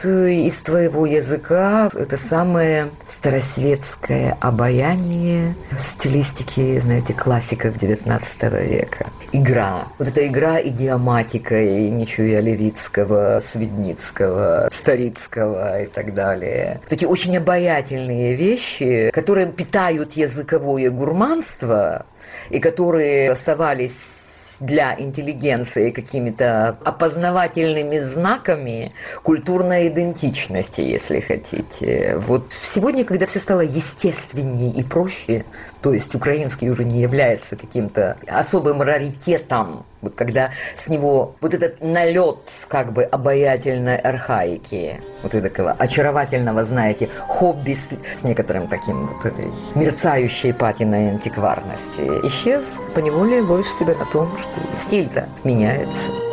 из твоего языка это самое старосветское обаяние стилистики, знаете, классиков 19 века. Игра. Вот эта игра идиоматикой Нечуя Левицкого, Свидницкого, Старицкого и так далее. Вот эти очень обаятельные вещи, которые питают языковое гурманство и которые оставались для интеллигенции какими-то опознавательными знаками культурной идентичности, если хотите. Вот сегодня, когда все стало естественнее и проще, то есть украинский уже не является каким-то особым раритетом, вот когда с него вот этот налет как бы обаятельной архаики, вот этого очаровательного, знаете, хобби с некоторым таким вот этой мерцающей патиной антикварности исчез, поневоле ловишь себя на том, что стиль-то меняется.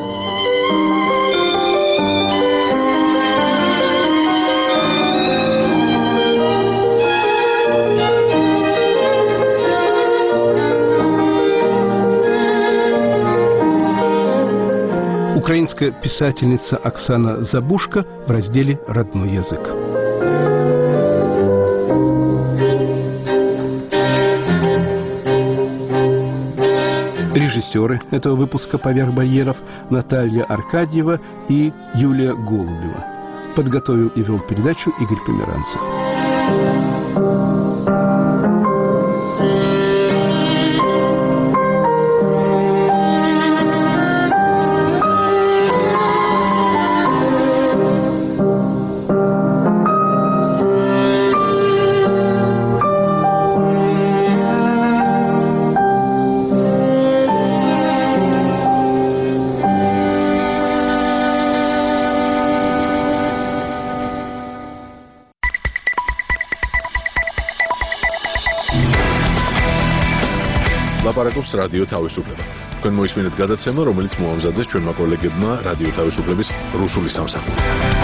Украинская писательница Оксана Забушко в разделе «Родной язык». Режиссеры этого выпуска «Поверх барьеров» Наталья Аркадьева и Юлия Голубева. Подготовил и вел передачу Игорь Померанцев. ლაპარაკობს რადიო თავისუფლება. თქვენ მოისმინეთ გადაცემა, რომელიც მოამზადეს ჩვენმა კოლეგებმა რადიო თავისუფლების რუსული სამსახური.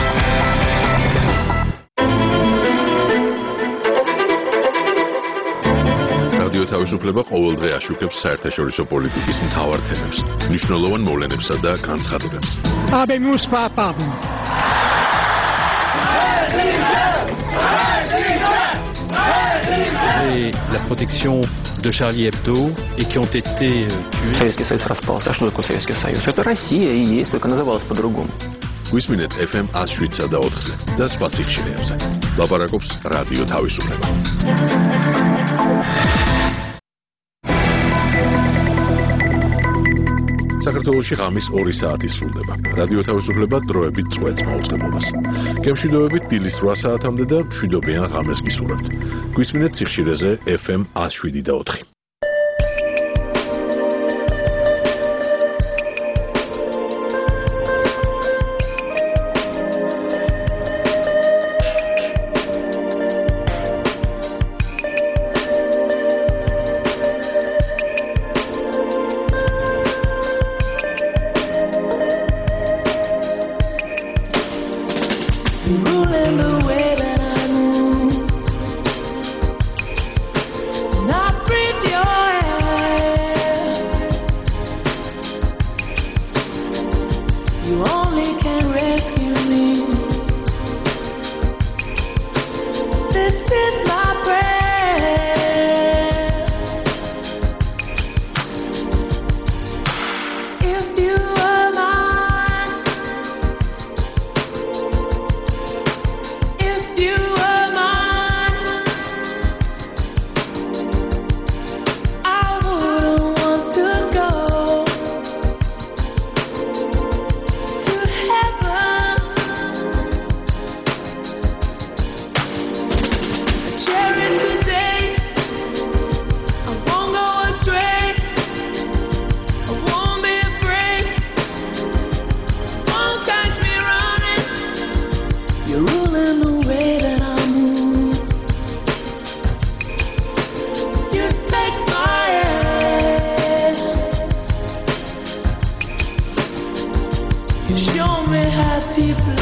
რადიო თავისუფლება ყოველდღე აშუქებს საერთაშორისო პოლიტიკის მთავარ თემებს, მნიშვნელოვან მოვლენებსა და განცხადებებს. Habemos papado. Hey, assuré la protection de Charlie Hebdo et qui ont été tués. Советский Союз распался. А что такое Советский Союз? Это Россия и есть, только называлась по-другому. გვისმინეთ FM 107.4-ზე და სხვა სიხშირეებზე. ლაპარაკობს რადიო თავისუფლება. საქართველოში ღამის 2 საათი სრულდება. რადიო თავისუფლება დროებით წვეთს მაუწყებლობას. გემშვიდობებით დილის 8 საათამდე და მშვიდობიან ღამეს გისურვებთ. გვისმინეთ სიხშირეზე FM 107.4. Show me how deep